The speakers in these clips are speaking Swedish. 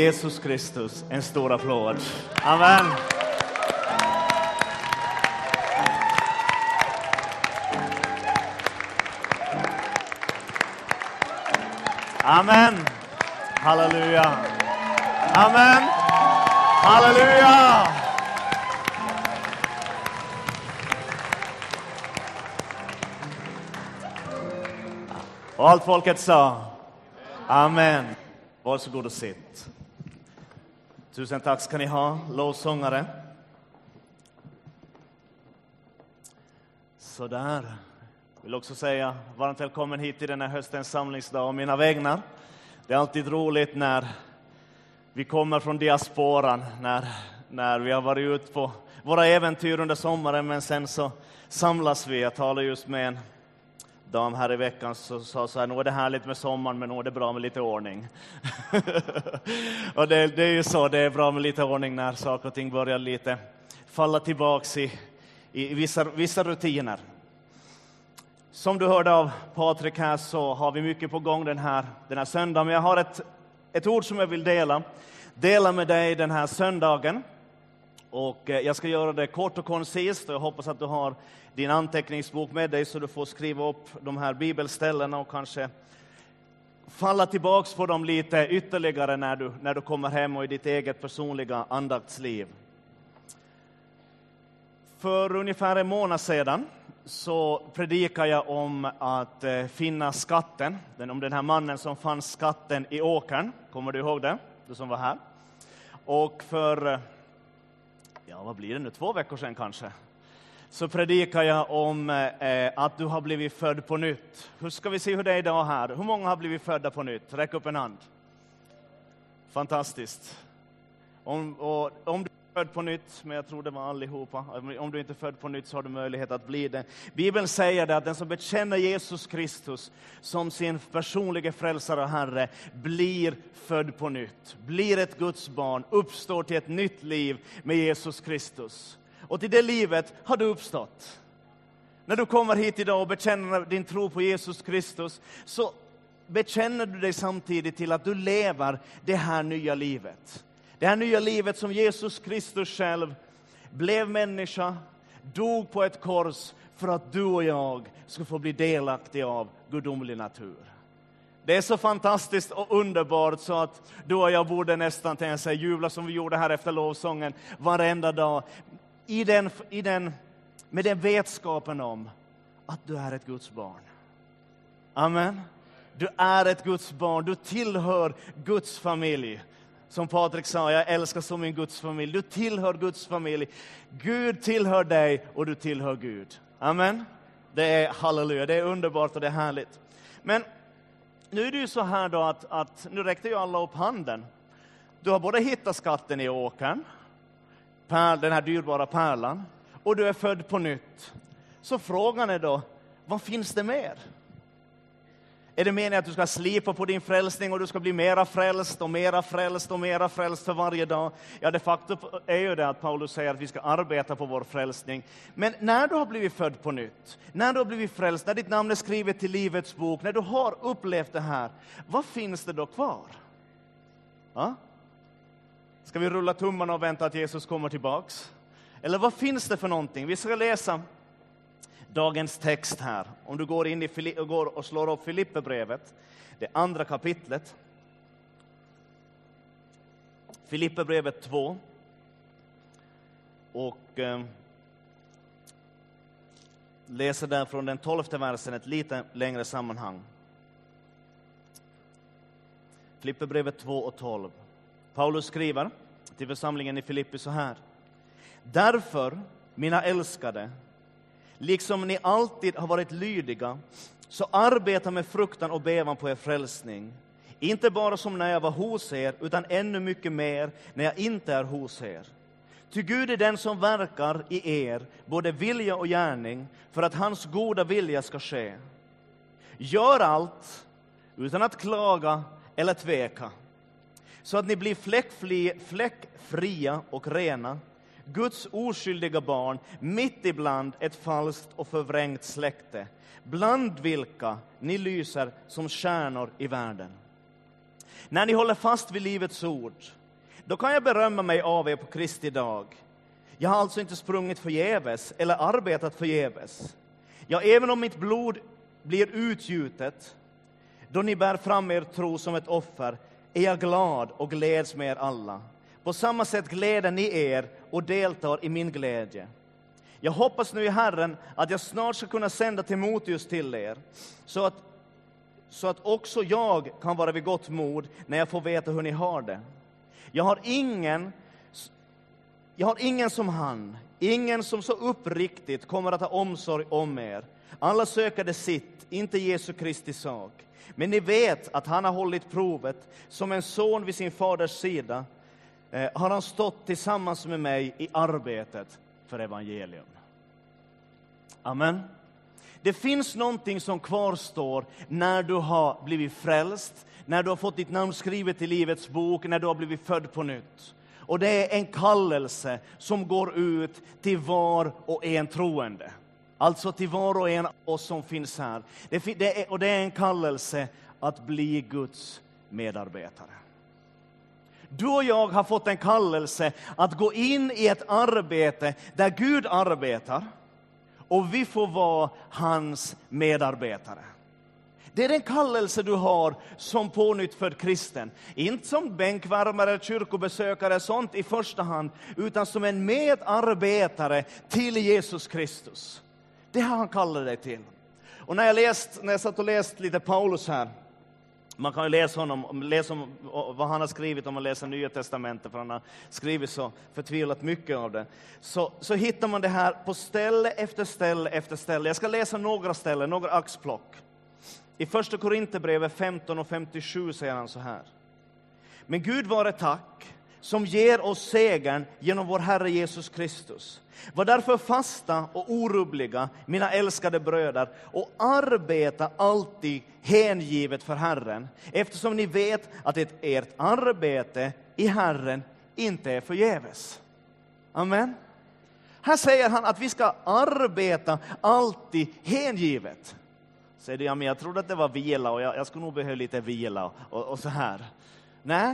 Jesus Kristus en stor applåd. Amen. Amen. Halleluja. Amen. Halleluja. Och allt folket sa amen. Varsågod och sitt. Tusen tack ska ni ha, lovsångare. Sådär. Jag vill också säga varmt välkommen hit till den här höstens samlingsdag och mina vägnar. Det är alltid roligt när vi kommer från diasporan, när vi har varit ut på våra äventyr under sommaren, men sen så samlas vi. Jag talade just med en dam här i veckan som sa så här: nu är det härligt med sommaren, men nu är det bra med lite ordning. Och det är ju så, det är bra med lite ordning när saker och ting börjar lite falla tillbaks i vissa rutiner. Som du hörde av Patrik här så har vi mycket på gång den här söndagen. Men jag har ett ord som jag vill dela med dig den här söndagen. Och jag ska göra det kort och koncist, och jag hoppas att du har din anteckningsbok med dig så du får skriva upp de här bibelställena och kanske falla tillbaks på dem lite ytterligare när du kommer hem och i ditt eget personliga andaktsliv. För ungefär en månad sedan så predikade jag om att finna skatten. Om den här mannen som fann skatten i åkern. Kommer du ihåg det? Du som var här. Och för, vad blir det nu? 2 veckor sedan kanske. Så predikade jag om att du har blivit född på nytt. Hur ska vi se hur det är idag här? Hur många har blivit födda på nytt? Räck upp en hand. Fantastiskt. Om du är född på nytt, men jag tror det var allihopa. Om du inte är född på nytt så har du möjlighet att bli det. Bibeln säger det att den som bekänner Jesus Kristus som sin personliga frälsare och Herre blir född på nytt. Blir ett Guds barn, uppstår till ett nytt liv med Jesus Kristus. Och till det livet har du uppstått. När du kommer hit idag och bekänner din tro på Jesus Kristus så bekänner du dig samtidigt till att du lever det här nya livet. Det här nya livet som Jesus Kristus själv blev människa, dog på ett kors för att du och jag ska få bli delaktiga av gudomlig natur. Det är så fantastiskt och underbart så att du och jag borde nästan till sig jubla som vi gjorde här efter lovsången varenda dag. Med den vetskapen om att du är ett Guds barn. Amen. Du är ett Guds barn. Du tillhör Guds familj. Som Patrik sa, jag älskar som min Guds familj. Du tillhör Guds familj. Gud tillhör dig och du tillhör Gud. Amen. Det är halleluja. Det är underbart och det är härligt. Men nu är det ju så här då att nu räckte ju alla upp handen. Du har både hittat skatten i åkern, den här dyrbara pärlan, och du är född på nytt. Så frågan är då, vad finns det mer? Är det meningen att du ska slipa på din frälsning och du ska bli mera frälst och mera frälst och mera frälst för varje dag? Ja, de facto är ju det att Paulus säger att vi ska arbeta på vår frälsning. Men när du har blivit född på nytt, när du har blivit frälst, när ditt namn är skrivet till livets bok, när du har upplevt det här, vad finns det då kvar? Ja? Ska vi rulla tummarna och vänta att Jesus kommer tillbaks? Eller vad finns det för någonting? Vi ska läsa dagens text här. Om du går och slår upp Filipperbrevet, det andra kapitlet. Filipperbrevet 2. Och läser där från den 12:e versen ett lite längre sammanhang. Filipperbrevet 2 och 12. Paulus skriver till församlingen i Filippi så här: därför, mina älskade, liksom ni alltid har varit lydiga, så arbeta med fruktan och bävan på er frälsning. Inte bara som när jag var hos er, utan ännu mycket mer när jag inte är hos er. Ty Gud är den som verkar i er, både vilja och gärning, för att hans goda vilja ska ske. Gör allt utan att klaga eller tveka, så att ni blir fläckfria och rena, Guds oskyldiga barn, mitt ibland ett falskt och förvrängt släkte, bland vilka ni lyser som stjärnor i världen. När ni håller fast vid livets ord, då kan jag berömma mig av er på Kristi dag. Jag har alltså inte sprungit förgäves eller arbetat förgäves. Ja, även om mitt blod blir utgjutet, då ni bär fram er tro som ett offer, är jag glad och gläds med er alla. På samma sätt gläder ni er och deltar i min glädje. Jag hoppas nu i Herren att jag snart ska kunna sända Timoteus till er, så att också jag kan vara vid gott mod när jag får veta hur ni har det. Jag har ingen som han, ingen som så uppriktigt kommer att ha omsorg om er. Alla sökade sitt, inte Jesu Kristi sak. Men ni vet att han har hållit provet. Som en son vid sin faders sida har han stått tillsammans med mig i arbetet för evangelium. Amen. Det finns någonting som kvarstår när du har blivit frälst, när du har fått ditt namn skrivet i livets bok, när du har blivit född på nytt. Och det är en kallelse som går ut till var och en troende. Alltså till var och en av oss som finns här. Det är en kallelse att bli Guds medarbetare. Du och jag har fått en kallelse att gå in i ett arbete där Gud arbetar. Och vi får vara hans medarbetare. Det är den kallelse du har som pånyttfödd kristen. Inte som bänkvärmare, kyrkobesökare, sånt i första hand. Utan som en medarbetare till Jesus Kristus. Det har han kallat dig till. Och när jag satt och läste lite Paulus här. Man kan ju läsa om vad han har skrivit om man läser Nya testamentet. För han har skrivit så förtvivlat mycket av det. Så hittar man det här på ställe efter ställe efter ställe. Jag ska läsa några ställen, några axplock. I första Korinthierbrevet 15 och 57 säger han så här. Men Gud vare tack som ger oss segern genom vår Herre Jesus Kristus. Var därför fasta och orubbliga, mina älskade bröder, och arbeta alltid hängivet för Herren, eftersom ni vet att ert arbete i Herren inte är förgäves. Amen. Här säger han att vi ska arbeta alltid hängivet. Säger du, ja, men jag trodde att det var vila och jag skulle nog behöva lite vila och så här. Nej.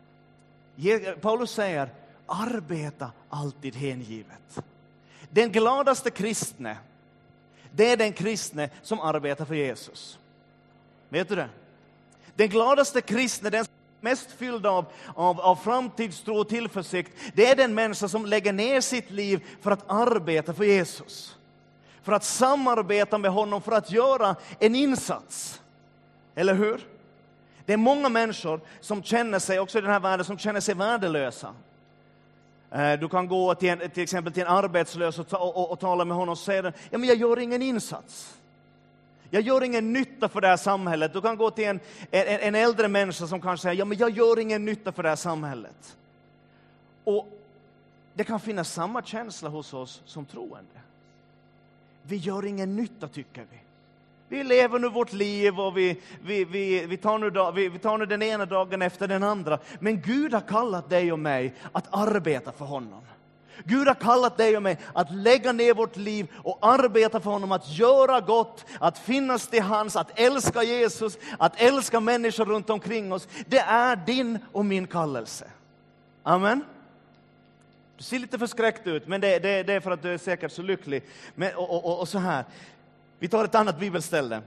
Paulus säger, arbeta alltid hängivet. Den gladaste kristne, det är den kristne som arbetar för Jesus. Vet du det? Den gladaste kristne, den mest fylld av framtidstro och tillförsikt, det är den människa som lägger ner sitt liv för att arbeta för Jesus. För att samarbeta med honom, för att göra en insats. Eller hur? Det är många människor som känner sig, också i den här världen, som känner sig värdelösa. Du kan gå till exempel till en arbetslös och tala med honom och säga, ja, men jag gör ingen insats. Jag gör ingen nytta för det här samhället. Du kan gå till en äldre människa som kanske säger, ja, men jag gör ingen nytta för det här samhället. Och det kan finnas samma känsla hos oss som troende. Vi gör ingen nytta, tycker vi. Vi lever nu vårt liv och vi tar nu den ena dagen efter den andra. Men Gud har kallat dig och mig att arbeta för honom. Gud har kallat dig och mig att lägga ner vårt liv och arbeta för honom, att göra gott, att finnas till hans, att älska Jesus, att älska människor runt omkring oss. Det är din och min kallelse. Amen. Du ser lite förskräckt ut, men det är för att du är säkert så lycklig. Men, och så här. Vi tar ett annat bibelställe.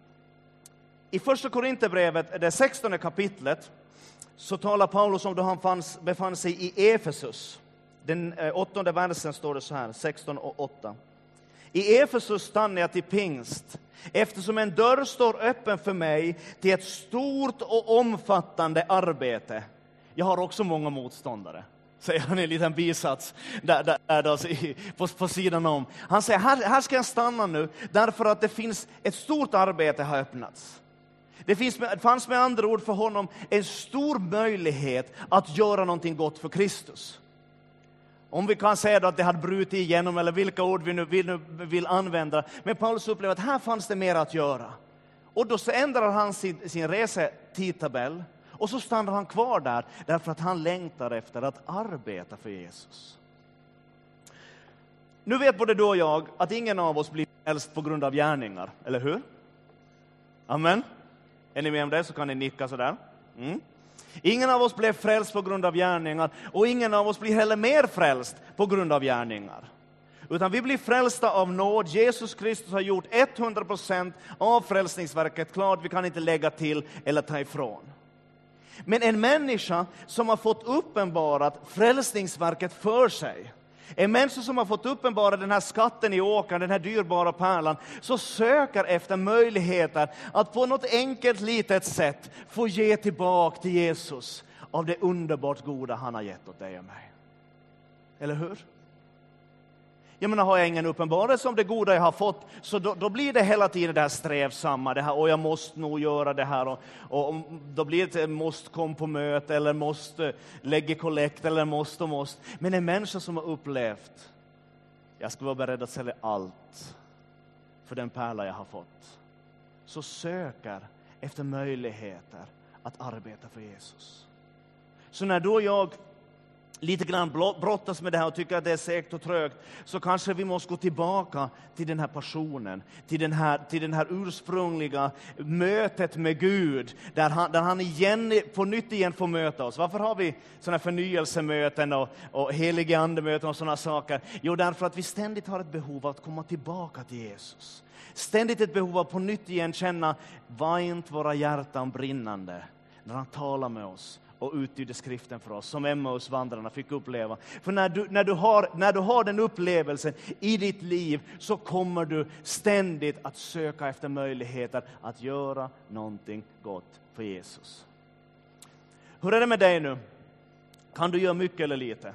I första Korinthierbrevet, det 16 kapitlet, så talar Paulus om då han befann sig i Efesus. Den 8:e versen står det så här, 16 och 8. I Efesus stannade jag till pingst, eftersom en dörr står öppen för mig till ett stort och omfattande arbete. Jag har också många motståndare, säger han i en liten bisats på sidan om. Han säger, här ska jag stanna nu, därför att det finns ett stort arbete har öppnats. Det fanns med andra ord för honom en stor möjlighet att göra någonting gott för Kristus. Om vi kan säga då att det hade brutit igenom, eller vilka ord vi nu vill använda. Men Paulus upplever att här fanns det mer att göra. Och då så ändrar han sin resetidtabell. Och så stannar han kvar där, därför att han längtar efter att arbeta för Jesus. Nu vet både du och jag att ingen av oss blir frälst på grund av gärningar, eller hur? Amen. Är ni med om det så kan ni nicka sådär. Ingen av oss blev frälst på grund av gärningar, och ingen av oss blir heller mer frälst på grund av gärningar. Utan vi blir frälsta av nåd. Jesus Kristus har gjort 100% av frälsningsverket klart. Vi kan inte lägga till eller ta ifrån. Men en människa som har fått uppenbarat frälsningsverket för sig, en människa som har fått uppenbara den här skatten i åkern, den här dyrbara pärlan, så söker efter möjligheter att på något enkelt litet sätt få ge tillbaka till Jesus av det underbart goda han har gett åt dig och mig. Eller hur? Jag menar, har jag ingen uppenbarelse om det goda jag har fått, så då blir det hela tiden det här strävsamma, det här, och jag måste nog göra det här, och då blir det måste komma på möte, eller måste lägga kollekt, eller måste. Men en människa som har upplevt, jag ska vara beredd att sälja allt för den pärla jag har fått, så söker efter möjligheter att arbeta för Jesus. Så när då jag lite grann brottas med det här och tycker att det är segt och trögt, så kanske vi måste gå tillbaka till den här passionen, till den här ursprungliga mötet med Gud, där han på nytt igen får möta oss. Varför har vi sådana förnyelsemöten och helige andemöten och sådana saker? Jo, därför att vi ständigt har ett behov av att komma tillbaka till Jesus. Ständigt ett behov av på nytt igen känna, var inte våra hjärtan brinnande när han talar med oss och uttyder skriften för oss, som Emmausvandrarna fick uppleva. För när du har den upplevelsen i ditt liv, så kommer du ständigt att söka efter möjligheter att göra någonting gott för Jesus. Hur är det med dig nu? Kan du göra mycket eller lite?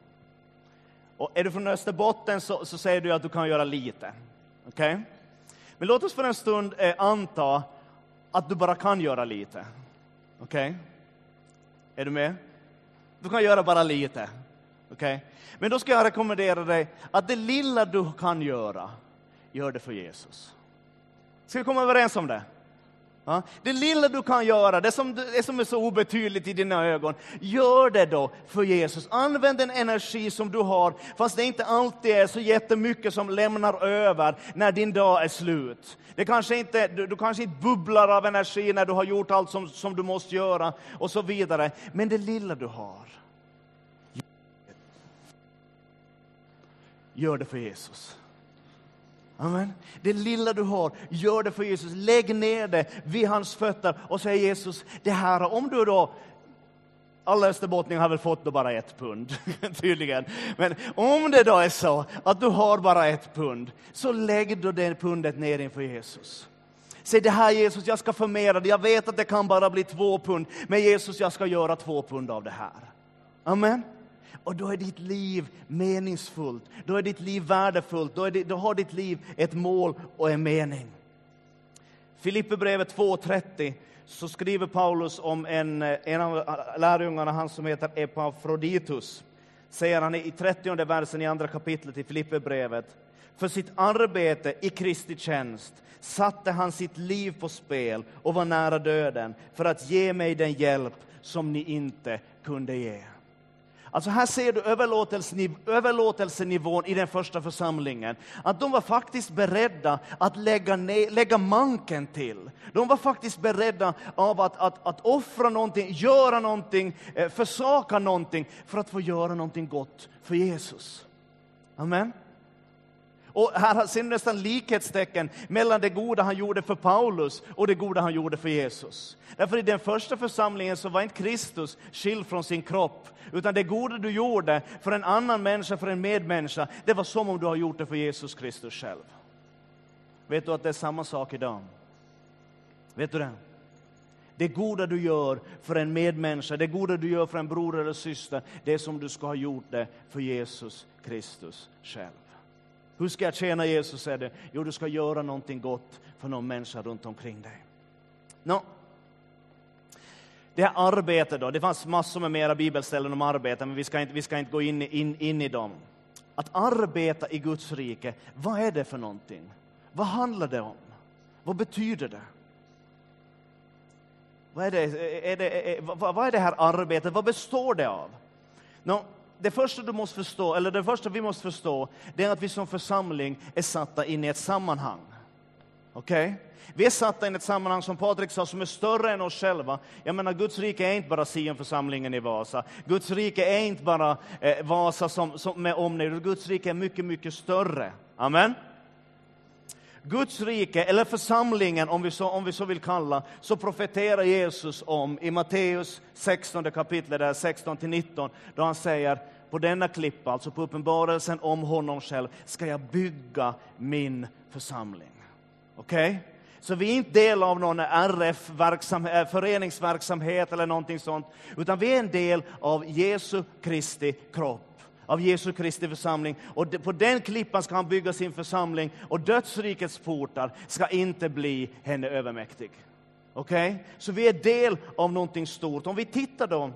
Och är du från Österbotten så säger du att du kan göra lite. Okej? Men låt oss för en stund anta att du bara kan göra lite. Okej? Är du med? Du kan göra bara lite. Okay? Men då ska jag rekommendera dig att det lilla du kan göra, gör det för Jesus. Ska vi komma överens om det? Ja? Det lilla du kan göra, det som är så obetydligt i dina ögon, gör det då för Jesus. Använd den energi som du har, fast det inte alltid är så jättemycket som lämnar över när din dag är slut. Du kanske inte bubblar av energi när du har gjort allt som du måste göra och så vidare. Men det lilla du har, gör det för Jesus. Amen. Det lilla du har, gör det för Jesus. Lägg ner det vid hans fötter och säg, Jesus, det här, om du då, alla österbottningar har väl fått då bara 1 pund, tydligen. Men om det då är så att du har bara 1 pund, så lägg då det pundet ner inför Jesus. Säg, det här Jesus, jag ska förmera det. Jag vet att det kan bara bli 2 pund, men Jesus, jag ska göra 2 pund av det här. Amen. Och då är ditt liv meningsfullt. Då är ditt liv värdefullt. Då har ditt liv ett mål och en mening. Filipperbrevet 2:30 så skriver Paulus om en av lärjungarna, han som heter Epafroditus. Säger han i 30:e versen i andra kapitlet i Filipperbrevet. För sitt arbete i Kristi tjänst satte han sitt liv på spel och var nära döden för att ge mig den hjälp som ni inte kunde ge. Alltså här ser du överlåtelsenivån i den första församlingen. Att de var faktiskt beredda att lägga manken till. De var faktiskt beredda av att offra någonting, göra någonting, försaka någonting för att få göra någonting gott för Jesus. Amen. Och här ser du nästan likhetstecken mellan det goda han gjorde för Paulus och det goda han gjorde för Jesus. Därför i den första församlingen så var inte Kristus skild från sin kropp. Utan det goda du gjorde för en annan människa, för en medmänniska, det var som om du har gjort det för Jesus Kristus själv. Vet du att det är samma sak idag? Vet du det? Det goda du gör för en medmänniska, det goda du gör för en bror eller syster, det är som du ska ha gjort det för Jesus Kristus själv. Hur ska jag tjäna Jesus, är det? Jo, du ska göra någonting gott för någon människa runt omkring dig. Det här arbetet då, det fanns massor med mera bibelställen om arbete, men vi ska inte gå in i dem. Att arbeta i Guds rike, vad är det för någonting? Vad handlar det om? Vad betyder det? Vad är det här arbetet? Vad består det av? Det första vi måste förstå, det är att vi som församling är satta in i ett sammanhang. Okej? Vi är satta i ett sammanhang som Patrik sa som är större än oss själva. Jag menar, Guds rike är inte bara Sion-församlingen i Vasa. Guds rike är inte bara Vasa som med omnejd. Guds rike är mycket, mycket större. Amen? Guds rike, eller församlingen om vi så vill kalla, så profeterar Jesus om i Matteus 16 kapitel, där 16-19, då han säger: på denna klippa, alltså på uppenbarelsen om honom själv, ska jag bygga min församling. Okej? Så vi är inte del av någon föreningsverksamhet eller någonting sånt, utan vi är en del av Jesu Kristi kropp, av Jesu Kristi församling. Och på den klippan ska han bygga sin församling, och dödsrikets portar ska inte bli henne övermäktig. Okej? Så vi är del av någonting stort. Om vi tittar då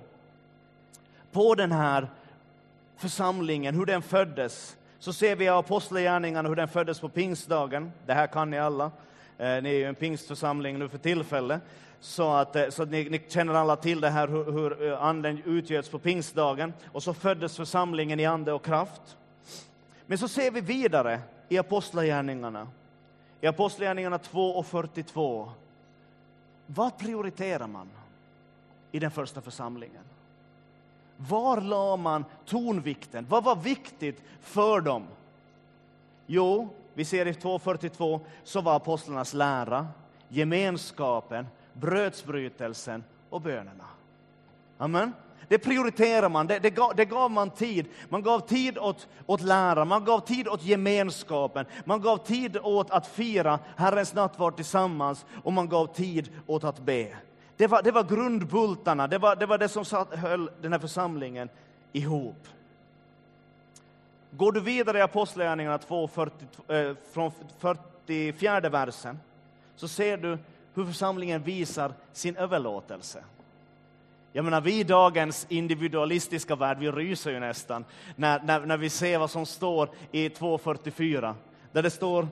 på den här församlingen, hur den föddes, så ser vi av apostlagärningarna hur den föddes på pingstdagen. Det här kan ni alla. Ni är ju en pingstförsamling nu för tillfälle. Så ni känner alla till det här, hur anden utgöts på pingstdagen. Och så föddes församlingen i ande och kraft. Men så ser vi vidare i apostlagärningarna. I apostlagärningarna 2:42. Vad prioriterar man i den första församlingen? Var la man tonvikten? Vad var viktigt för dem? Jo, vi ser i 2:42 så var apostlarnas lära, gemenskapen, brödsbrytelsen och bönerna. Amen. Det prioriterar man, det gav man tid. Man gav tid åt lära, man gav tid åt gemenskapen, man gav tid åt att fira Herrens nattvard tillsammans, och man gav tid åt att be. Det var grundbultarna, det var det som höll den här församlingen ihop. Går du vidare i apostlagärningarna 2:40, från 44 versen, så ser du hur församlingen visar sin överlåtelse. Jag menar, vi i dagens individualistiska värld, vi ryser ju nästan när vi ser vad som står i 2:44. Där det står: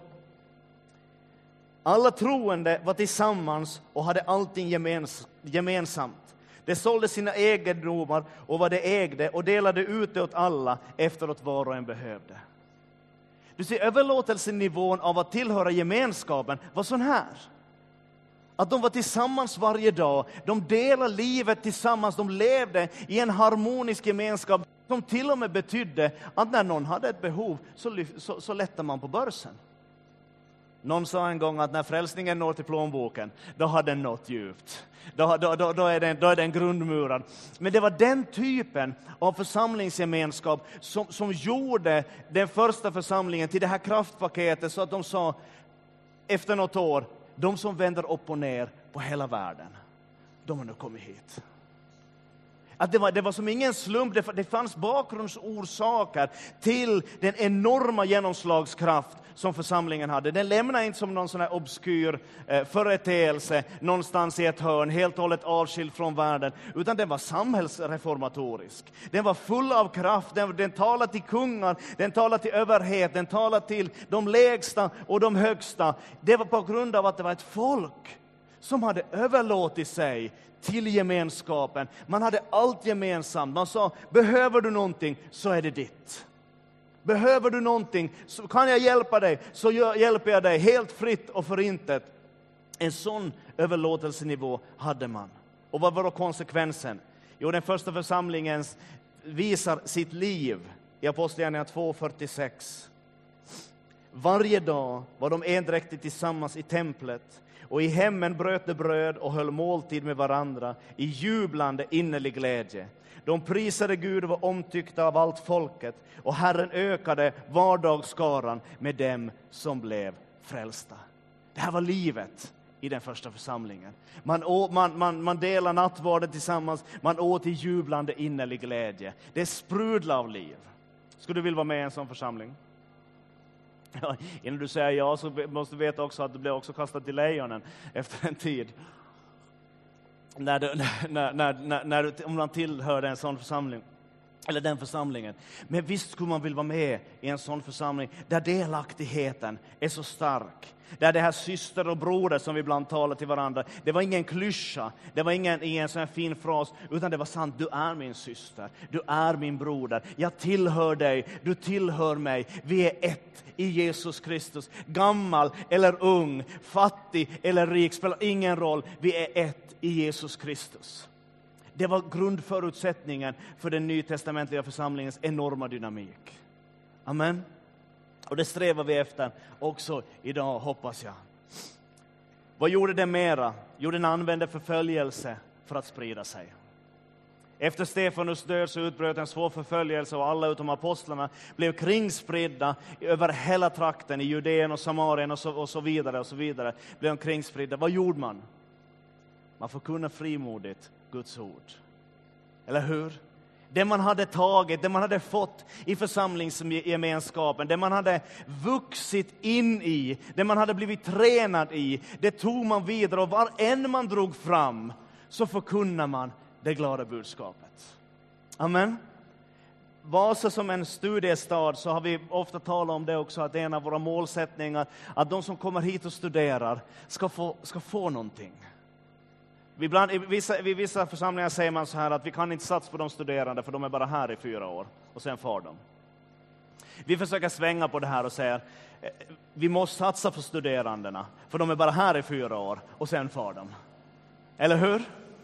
alla troende var tillsammans och hade allting gemensamt. De sålde sina egendomar och vad de ägde och delade ut det åt alla efteråt var och en behövde. Du ser, överlåtelsenivån av att tillhöra gemenskapen var sån här. Att de var tillsammans varje dag, de delade livet tillsammans, de levde i en harmonisk gemenskap som till och med betydde att när någon hade ett behov så lättade man på börsen. Någon sa en gång att när frälsningen når till plånboken, då har den nått djupt. Då är den grundmurad. Men det var den typen av församlingsgemenskap som gjorde den första församlingen till det här kraftpaketet, så att de sa efter något år: de som vänder upp och ner på hela världen, de har nu kommit hit. Att det var som ingen slump, det fanns bakgrundsorsaker till den enorma genomslagskraft som församlingen hade. Den lämnade inte som någon sån här obskyr företeelse någonstans i ett hörn, helt och hållet avskild från världen, utan den var samhällsreformatorisk. Den var full av kraft, den talade till kungar, den talade till överhet, den talade till de lägsta och de högsta. Det var på grund av att det var ett folk som hade överlåtit sig till gemenskapen. Man hade allt gemensamt. Man sa: behöver du någonting så är det ditt. Behöver du någonting så kan jag hjälpa dig, så hjälper jag dig helt fritt och förintet. En sån överlåtelsenivå hade man. Och vad var då konsekvensen? Jo, den första församlingen visar sitt liv i Apostlagärningarna 2:46. Varje dag var de endräktigt tillsammans i templet, och i hemmen bröt de bröd och höll måltid med varandra i jublande innerlig glädje. De prisade Gud och var omtyckta av allt folket, och Herren ökade vardagsskaran med dem som blev frälsta. Det här var livet i den första församlingen. Man delar nattvarden tillsammans, man åt i jublande innerlig glädje. Det sprudlar av liv. Skulle du vilja vara med i en sån församling? Ja, innan du säger ja så måste du veta också att du blir också kastad till lejonen efter en tid. Om man tillhör en sån församling. eller den församlingen. Men visst skulle man vilja vara med i en sån församling där delaktigheten är så stark. Där det här syster och broder som vi ibland talar till varandra, det var ingen klyscha, det var ingen sån här fin fras, utan det var sant. Du är min syster, du är min broder, jag tillhör dig, du tillhör mig. Vi är ett i Jesus Kristus. Gammal eller ung, fattig eller rik, spelar ingen roll. Vi är ett i Jesus Kristus. Det var grundförutsättningen för den nytestamentliga församlingens enorma dynamik. Amen. Och det strävar vi efter också idag, hoppas jag. Vad gjorde det mera? Jo, den använde förföljelse för att sprida sig. Efter Stefanus död så utbröt en svår förföljelse och alla utom apostlarna blev kringspridda över hela trakten i Judeen och Samarien och så vidare och så vidare. Blev de kringspridda. Vad gjorde man? Man förkunnar frimodigt Guds ord. Eller hur? Det man hade tagit, det man hade fått i församlingsgemenskapen, det man hade vuxit in i, det man hade blivit tränad i, det tog man vidare, och var än man drog fram så förkunnar man det glada budskapet. Amen. Vasa som en studiestad, så har vi ofta talat om det också, att det är en av våra målsättningar att de som kommer hit och studerar ska få någonting. Vid vissa församlingar säger man så här att vi kan inte satsa på de studerande för de är bara här i 4 år och sen far de. Vi försöker svänga på det här och säger vi måste satsa på studerandena för de är bara här i 4 år och sen far de. Eller hur?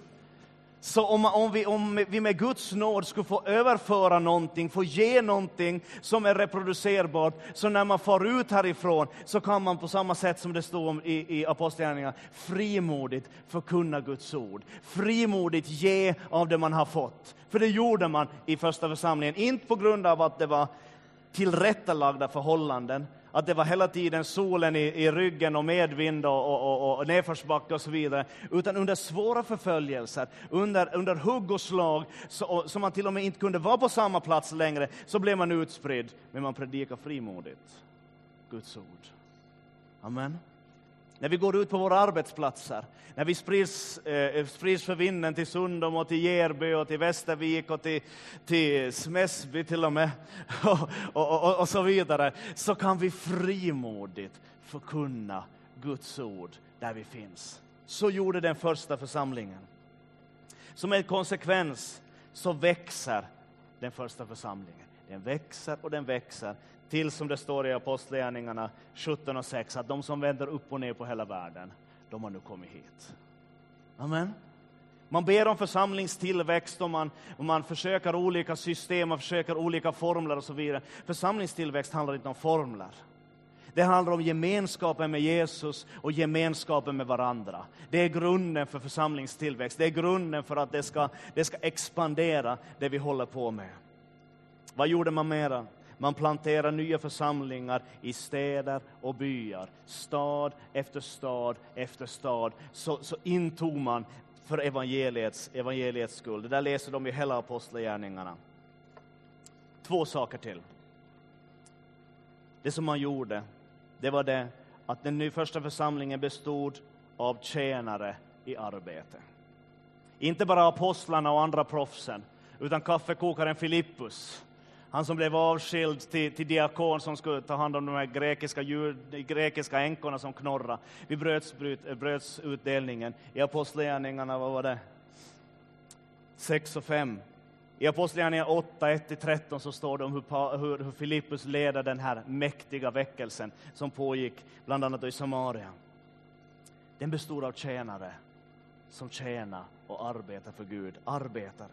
Så om vi med Guds nåd skulle få överföra någonting, få ge någonting som är reproducerbart, så när man far ut härifrån så kan man på samma sätt som det står om i Apostlagärningarna frimodigt förkunna Guds ord. Frimodigt ge av det man har fått. För det gjorde man i första församlingen, inte på grund av att det var tillrättalagda förhållanden, att det var hela tiden solen i ryggen och medvind och nedförsbacke och så vidare, utan under svåra förföljelser, under hugg och slag, så man till och med inte kunde vara på samma plats längre, så blev man utspridd, men man predikar frimodigt Guds ord. Amen. När vi går ut på våra arbetsplatser, när vi sprids för vinden till Sundom och till Järby och till Västervik och till Smäsby till och med och så vidare, så kan vi frimodigt förkunna Guds ord där vi finns. Så gjorde den första församlingen. Som en konsekvens så växer den första församlingen. Den växer och den växer. Till som det står i Apostlagärningarna 17:6, att de som vänder upp och ner på hela världen, de har nu kommit hit. Amen. Man ber om församlingstillväxt och man försöker olika system, man försöker olika formler och så vidare. Församlingstillväxt handlar inte om formler. Det handlar om gemenskapen med Jesus och gemenskapen med varandra. Det är grunden för församlingstillväxt. Det är grunden för att det ska expandera det vi håller på med. Vad gjorde man mera? Man planterar nya församlingar i städer och byar. Stad efter stad efter stad. Så intog man för evangeliets skull. Det där läser de i hela Apostlagärningarna. 2 saker till. Det som man gjorde, det var det att den första församlingen bestod av tjänare i arbete. Inte bara apostlarna och andra proffsen, utan kaffekokaren Filippus. Han som blev avskild till diakon som skulle ta hand om de här grekiska änkorna som knorra. Vi bröts utdelningen. I Apostlagärningarna, vad var det? 6 och 5. I Apostlagärningarna 8, 1-13 så står det om hur Filippus leder den här mäktiga väckelsen som pågick bland annat i Samaria. Den bestod av tjänare som tjänar och arbetar för Gud. Arbetare.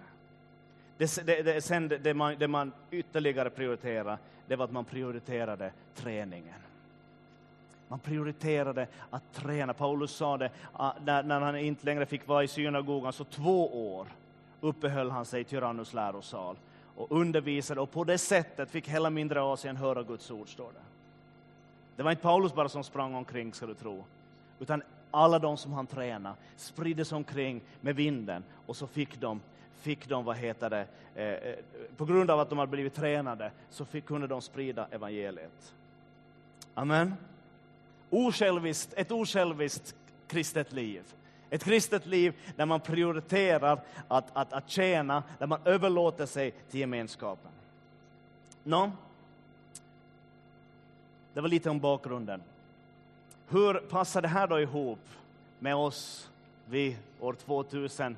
Det man ytterligare prioriterar, det var att man prioriterade träningen. Man prioriterade att träna. Paulus sa det, när han inte längre fick vara i synagogan, så 2 år uppehöll han sig i Tyrannus lärosal och undervisade, och på det sättet fick hela mindre Asien höra Guds ord, står det. Det var inte Paulus bara som sprang omkring, ska du tro, utan alla de som han tränade spriddes omkring med vinden, och så fick de på grund av att de hade blivit tränade, så kunde de sprida evangeliet. Amen. Ett osjälviskt kristet liv. Ett kristet liv där man prioriterar att tjäna, där man överlåter sig till gemenskapen. Det var lite om bakgrunden. Hur passar det här då ihop med oss vid år 2008,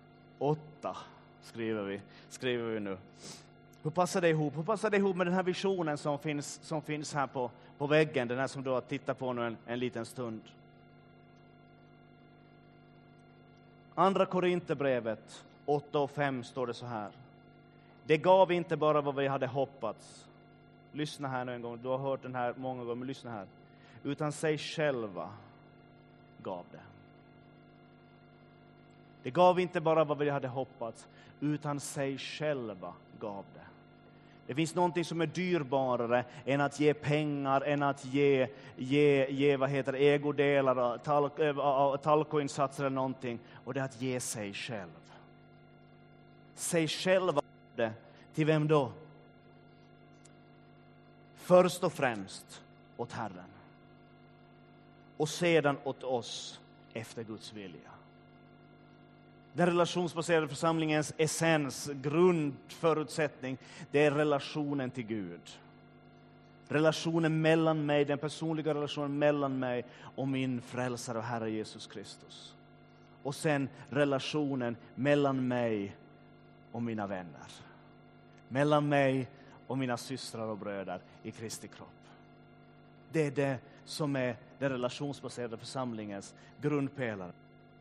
skriver vi nu. Hur passar det ihop? Hur passar det ihop med den här visionen som finns här på väggen, den här som du har tittat på nu en liten stund? Andra Korinthierbrevet 8:5 står det så här. Det gav inte bara vad vi hade hoppats. Lyssna här nu en gång. Du har hört den här många gånger, men lyssna här. Utan sig själva gav det. Det gav inte bara vad vi hade hoppats, utan sig själva gav det. Det finns någonting som är dyrbarare än att ge pengar, än att ge egodelar, talkoinsatser eller någonting. Och det är att ge sig själv. Sig själva det. Till vem då? Först och främst åt Herren. Och sedan åt oss efter Guds vilja. Den relationsbaserade församlingens essens, grundförutsättning, det är relationen till Gud. Relationen mellan mig, den personliga relationen mellan mig och min frälsare och Herre Jesus Kristus. Och sen relationen mellan mig och mina vänner. Mellan mig och mina systrar och bröder i Kristi kropp. Det är det som är den relationsbaserade församlingens grundpelare.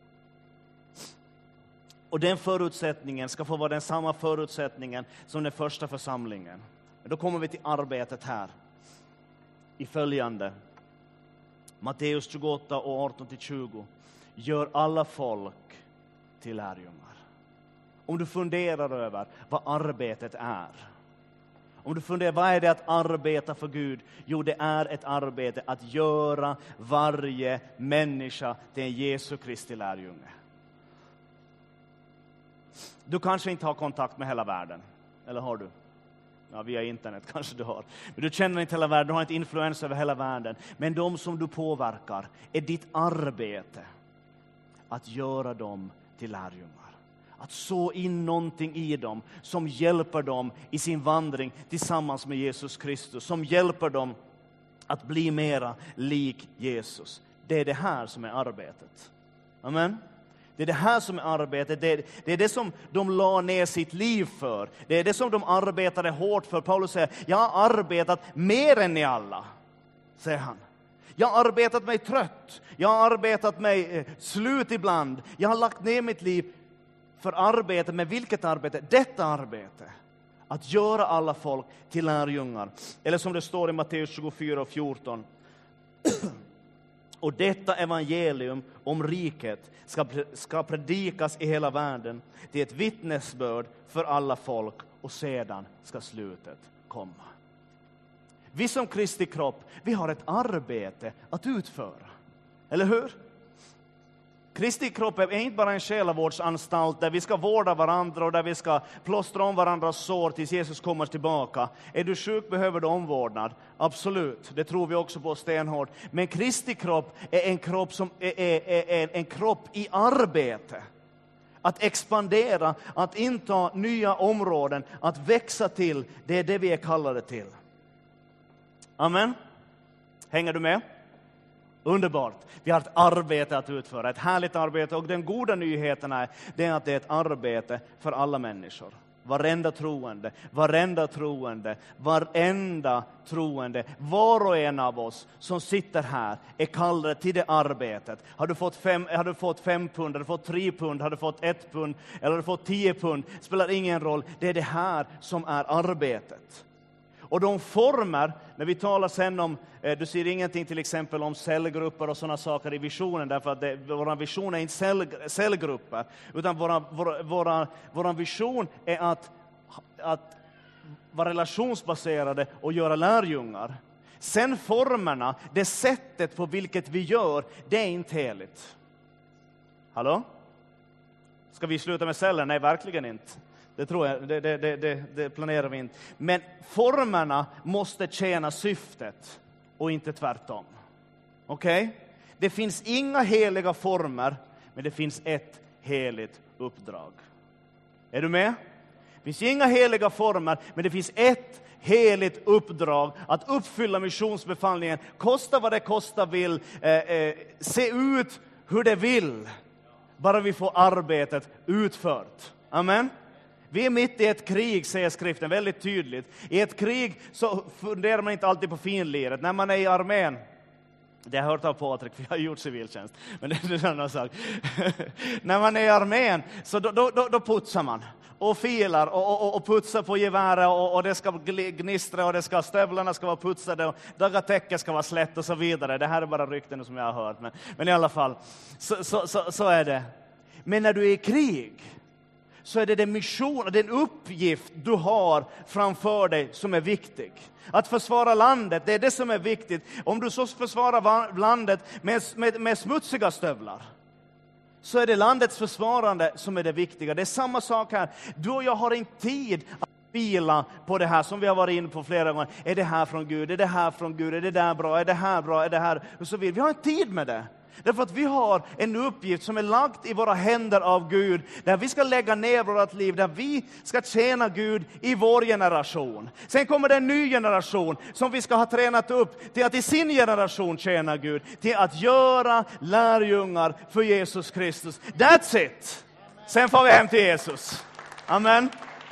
Och den förutsättningen ska få vara den samma förutsättningen som den första församlingen. Då kommer vi till arbetet här. I följande. Matteus 28 och 18-20. Gör alla folk till lärjungar. Om du funderar över vad arbetet är. Om du funderar, vad är det att arbeta för Gud? Jo, det är ett arbete att göra varje människa till en Jesu Kristi lärjunge. Du kanske inte har kontakt med hela världen. Eller har du? Ja, via internet kanske du har. Men du känner inte hela världen, du har inte influens över hela världen. Men de som du påverkar är ditt arbete att göra dem till lärjungar. Att så in någonting i dem som hjälper dem i sin vandring tillsammans med Jesus Kristus. Som hjälper dem att bli mera lik Jesus. Det är det här som är arbetet. Amen. Det är det här som är arbetet. Det är det som de la ner sitt liv för. Det är det som de arbetade hårt för. Paulus säger, jag har arbetat mer än ni alla, säger han. Jag har arbetat mig trött. Jag har arbetat mig slut ibland. Jag har lagt ner mitt liv för arbete. Men vilket arbete? Detta arbete. Att göra alla folk till lärjungar. Eller som det står i Matteus 24 och 14. Och detta evangelium om riket ska predikas i hela världen. Det är ett vittnesbörd för alla folk och sedan ska slutet komma. Vi som Kristi kropp, vi har ett arbete att utföra. Eller hur? Kristi kropp är inte bara en själavårdsanstalt där vi ska vårda varandra och där vi ska plåstra om varandras sår tills Jesus kommer tillbaka. Är du sjuk behöver du omvårdnad. Absolut, det tror vi också på stenhårt. Men Kristi kropp är en kropp som är en kropp i arbete. Att expandera, att inta nya områden, att växa till, det är det vi är kallade till. Amen. Hänger du med? Underbart. Vi har ett arbete att utföra, ett härligt arbete. Och den goda nyheten är att det är ett arbete för alla människor. Varenda troende, var och en av oss som sitter här är kallade till det arbetet. Har du fått 5 pund, har du fått 3 pund, har du fått 1 pund eller har du fått 10 pund, spelar ingen roll. Det är det här som är arbetet. Och de former, när vi talar sen om, du ser ingenting till exempel om cellgrupper och sådana saker i visionen, därför att vår vision är inte cellgrupper, utan vår vision är att vara relationsbaserade och göra lärjungar. Sen formerna, det sättet på vilket vi gör, det är inte heligt. Hallå? Ska vi sluta med celler? Nej, verkligen inte. Det tror jag, det planerar vi inte. Men formerna måste tjäna syftet och inte tvärtom. Okej? Det finns inga heliga former, men det finns ett heligt uppdrag. Är du med? Det finns inga heliga former, men det finns ett heligt uppdrag att uppfylla missionsbefallningen. Kosta vad det kosta vill, se ut hur det vill. Bara vi får arbetet utfört. Amen. Vi är mitt i ett krig, säger skriften väldigt tydligt. I ett krig så funderar man inte alltid på finliret. När man är i armén, det har jag hört av Patrik, för jag har gjort civiltjänst. Men det är en annan sak. När man är i armén så då putsar man. Och filar och putsar på geväret och det ska gnistra och stövlarna ska vara putsade och dagatäcket ska vara slätt och så vidare. Det här är bara rykten som jag har hört. Men i alla fall, så är det. Men när du är i krig så är det den mission, den uppgift du har framför dig som är viktig. Att försvara landet, det är det som är viktigt. Om du så försvarar landet med smutsiga stövlar, så är det landets försvarande som är det viktiga. Det är samma sak här. Du och jag har inte tid att vila på det här som vi har varit inne på flera gånger. Är det här från Gud? Är det här från Gud? Är det där bra? Är det här bra? Är det här? Och så vidare. Vi har inte tid med det. Därför att vi har en uppgift som är lagt i våra händer av Gud. Där vi ska lägga ner vårt liv. Där vi ska tjäna Gud i vår generation. Sen kommer det en ny generation som vi ska ha tränat upp till att i sin generation tjäna Gud. Till att göra lärjungar för Jesus Kristus. That's it! Sen får vi hem till Jesus. Amen.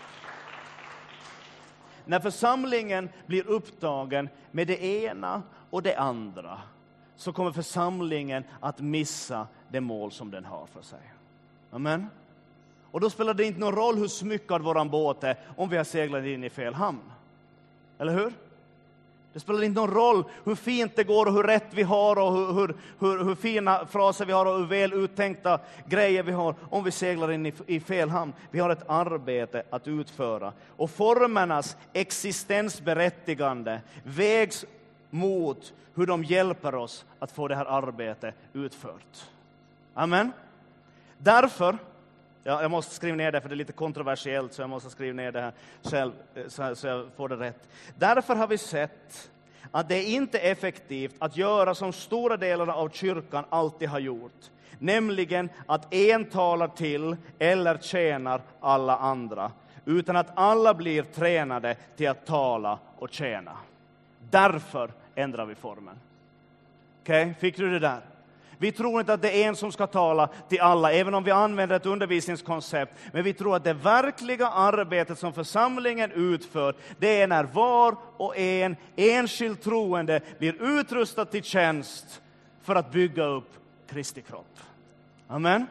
När församlingen blir upptagen med det ena och det andra, så kommer församlingen att missa det mål som den har för sig. Amen. Och då spelar det inte någon roll hur smyckad våran båt är om vi har seglat in i fel hamn. Eller hur? Det spelar inte någon roll hur fint det går och hur rätt vi har och hur fina fraser vi har och hur väl uttänkta grejer vi har om vi seglar in i fel hamn. Vi har ett arbete att utföra. Och formernas existensberättigande vägs mot hur de hjälper oss att få det här arbetet utfört. Amen. Därför, jag måste skriva ner det för det är lite kontroversiellt, så jag måste skriva ner det här själv så jag får det rätt. Därför har vi sett att det inte är effektivt att göra som stora delar av kyrkan alltid har gjort. Nämligen att en talar till eller tjänar alla andra. Utan att alla blir tränade till att tala och tjäna. Därför ändrar vi formen. Okej, fick du det där? Vi tror inte att det är en som ska tala till alla, även om vi använder ett undervisningskoncept. Men vi tror att det verkliga arbetet som församlingen utför, det är när var och en enskild troende blir utrustad till tjänst för att bygga upp Kristi kropp. Amen.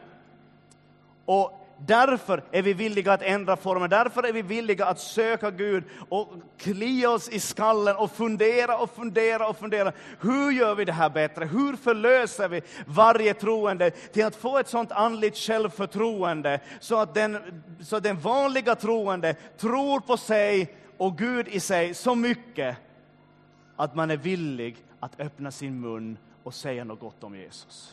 Och därför är vi villiga att ändra formen. Därför är vi villiga att söka Gud och klia oss i skallen och fundera. Hur gör vi det här bättre? Hur förlöser vi varje troende till att få ett sånt andligt självförtroende så att den vanliga troende tror på sig och Gud i sig så mycket att man är villig att öppna sin mun och säga något gott om Jesus.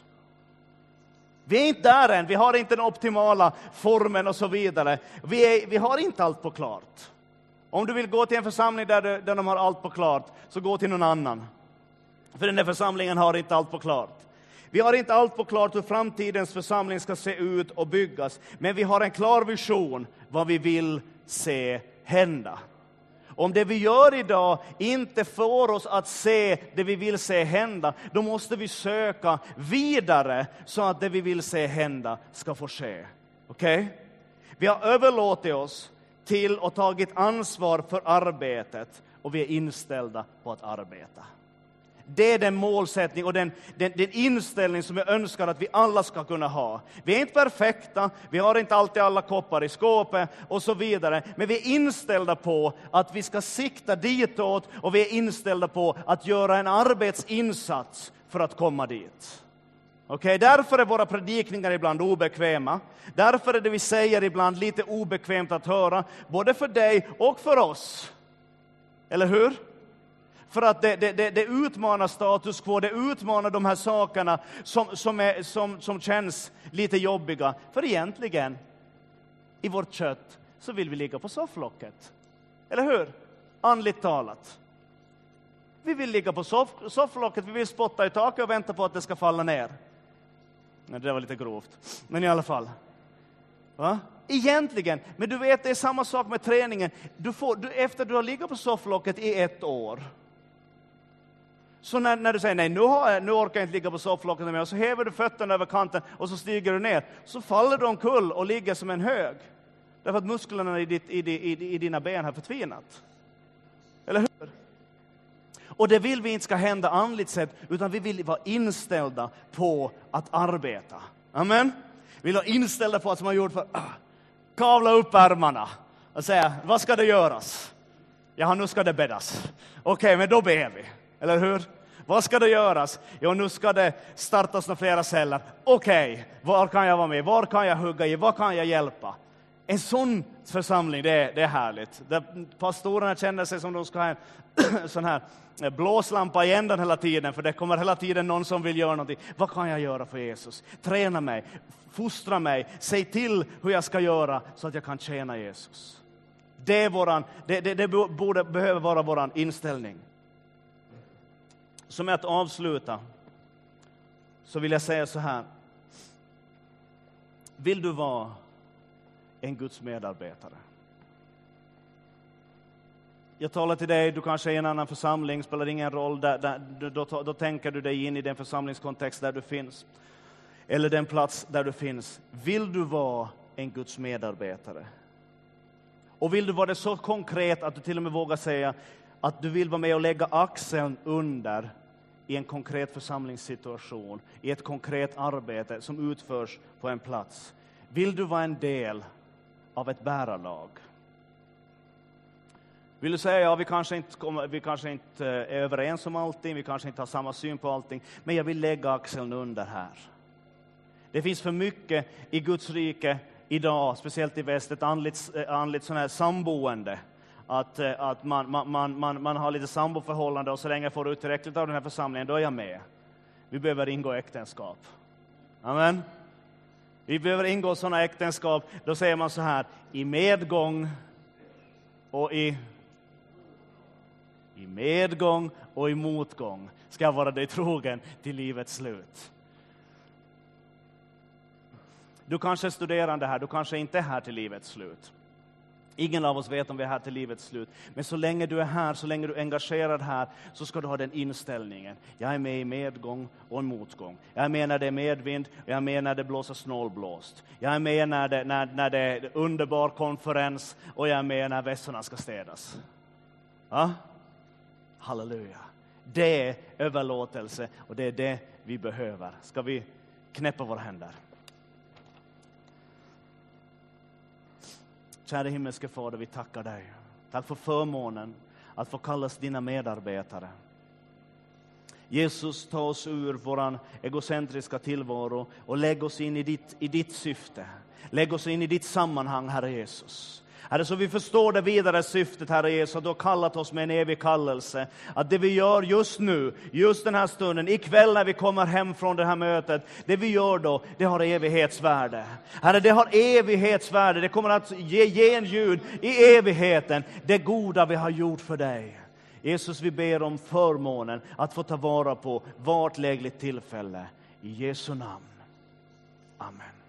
Vi är inte där än, vi har inte den optimala formen och så vidare. Vi har inte allt på klart. Om du vill gå till en församling där de har allt på klart, så gå till någon annan. För den där församlingen har inte allt på klart. Vi har inte allt på klart hur framtidens församling ska se ut och byggas. Men vi har en klar vision vad vi vill se hända. Om det vi gör idag inte får oss att se det vi vill se hända, då måste vi söka vidare så att det vi vill se hända ska få ske. Okej? Vi har överlåtit oss till och tagit ansvar för arbetet och vi är inställda på att arbeta. Det är den målsättning och den inställning som jag önskar att vi alla ska kunna ha. Vi är inte perfekta, vi har inte alltid alla koppar i skåpet och så vidare. Men vi är inställda på att vi ska sikta ditåt och vi är inställda på att göra en arbetsinsats för att komma dit. Okej, därför är våra predikningar ibland obekväma. Därför är det vi säger ibland lite obekvämt att höra, både för dig och för oss. Eller hur? För att det utmanar status quo, det utmanar de här sakerna som känns lite jobbiga. För egentligen, i vårt kött, så vill vi ligga på sofflocket. Eller hur? Andligt talat. Vi vill ligga på sofflocket, vi vill spotta i taket och vänta på att det ska falla ner. Det var lite grovt. Men i alla fall. Va? Egentligen. Men du vet, det är samma sak med träningen. Efter du har ligget på sofflocket i 1 år. Så när du säger nej, nu orkar jag inte ligga på sofflocket mer. Och så häver du fötterna över kanten och så stiger du ner. Så faller du omkull och ligger som en hög. Därför att musklerna i dina ben har förtvinat. Eller hur? Och det vill vi inte ska hända andligt sett, utan vi vill vara inställda på att arbeta. Amen. Vi vill vara inställda på att som man gjort för kavla upp ärmarna och säga, vad ska det göras? Ja, nu ska det bäddas. Okej, men då ber vi. Eller hur? Vad ska det göras? Jo, nu ska det startas några flera celler. Okej, var kan jag vara med? Var kan jag hugga i? Vad kan jag hjälpa? En sån församling, det är härligt. Där pastorerna känner sig som de ska ha en sån här blåslampa i ändan hela tiden. För det kommer hela tiden någon som vill göra någonting. Vad kan jag göra för Jesus? Träna mig, fostra mig, säg till hur jag ska göra så att jag kan tjäna Jesus. Det behöver vara våran inställning. Som att avsluta så vill jag säga så här. Vill du vara en Guds medarbetare? Jag talar till dig, du kanske är i en annan församling, spelar ingen roll. Då tänker du dig in i den församlingskontext där du finns. Eller den plats där du finns. Vill du vara en Guds medarbetare? Och vill du vara det så konkret att du till och med vågar säga att du vill vara med och lägga axeln under i en konkret församlingssituation, i ett konkret arbete som utförs på en plats. Vill du vara en del av ett bärarlag? Vill du säga, ja, vi kanske inte är överens om allting, vi kanske inte har samma syn på allting, men jag vill lägga axeln under här. Det finns för mycket i Guds rike idag, speciellt i väst, ett andligt sån här samboende. Att man har lite samboförhållande och så länge jag får ut tillräckligt av den här församlingen, då är jag med. Vi behöver ingå äktenskap. Amen. Vi behöver ingå sådana äktenskap. Då säger man så här, i medgång och i medgång och i motgång ska jag vara dig trogen till livets slut. Du kanske är studerande här, du kanske inte är här till livets slut. Ingen av oss vet om vi är här till livets slut. Men så länge du är här, så länge du är engagerad här, så ska du ha den inställningen. Jag är med i medgång och i motgång. Jag är med när det är medvind, och jag är med när det blåser snålblåst. Jag är med när det är underbar konferens, och jag är med när vässorna ska städas. Ja? Halleluja. Det är överlåtelse, och det är det vi behöver. Ska vi knäppa våra händer? Kära himmelske Fader, vi tackar dig. Tack för förmånen att få kallas dina medarbetare. Jesus, ta oss ur våran egocentriska tillvaro och lägg oss in i ditt syfte. Lägg oss in i ditt sammanhang, Herre Jesus. Herre, så vi förstår det vidare syftet, Herre Jesus, att du har kallat oss med en evig kallelse. Att det vi gör just nu, just den här stunden, ikväll när vi kommer hem från det här mötet, det vi gör då, det har evighetsvärde. Herre, det har evighetsvärde. Det kommer att ge en ljud i evigheten, det goda vi har gjort för dig. Jesus, vi ber om förmånen att få ta vara på vart lägligt tillfälle. I Jesu namn. Amen.